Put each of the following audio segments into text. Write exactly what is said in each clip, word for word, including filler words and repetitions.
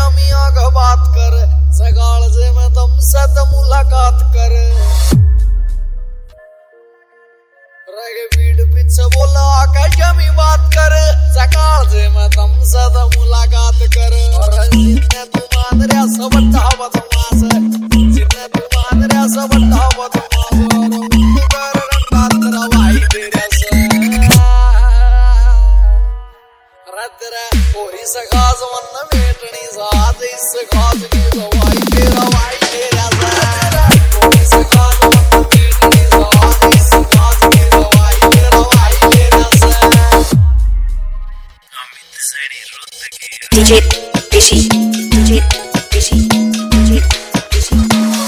मियाँ का बात कर, सगाल से मैं तुमसे तो मुलाकात कर। रगे पीठ पीछे बोला आका जमी बात कर, सगाल से मैं तुमसे तो मुलाकात कर। और जितने तू मान रहा सब बड़ा बदमाश है, जितने तू मान रहा सब बड़ा बदमाश है। और उनको कर रंगा तेरा भाई तेरे से तेरा कोई सगाज मन मेटनी साथ इस खास की दवाई तेरा भाई तेरा कोई सगाज मन मेटनी साथ इस खास की दवाई तेरा भाई तेरा अमित सड़ी रुत की डीजे पिशी डीजे पिशी डीजे पिशी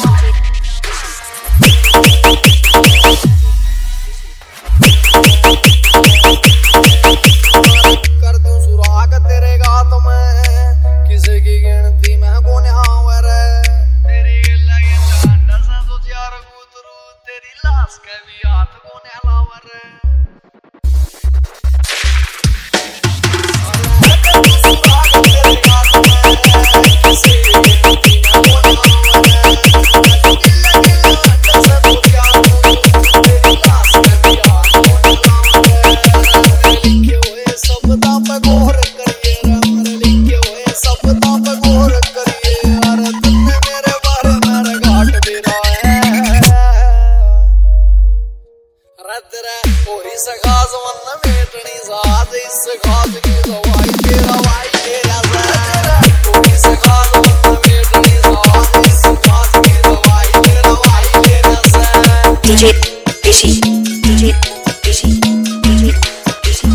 कोई सगाज मन मेटनी साथ इस खास की दवाई तेरा भाई तेरा कोई सगाज मन मेटनी साथ इस खास की दवाई तेरा भाई तेरा डीजे पिशी डीजे पिशी डीजे पिशी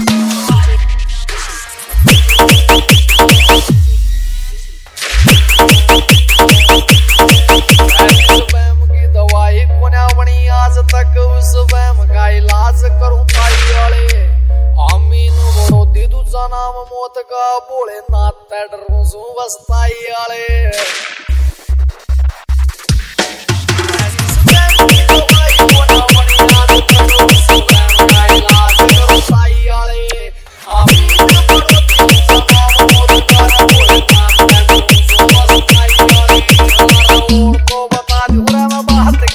बैम की दवाई कोना बनी आज तक उस बैम का इलाज करूं ताई वाले आमीन बोलो दीदू सा नाम मौत का बोले ना डरू सू बस ताई वाले को बता दूं मैं बात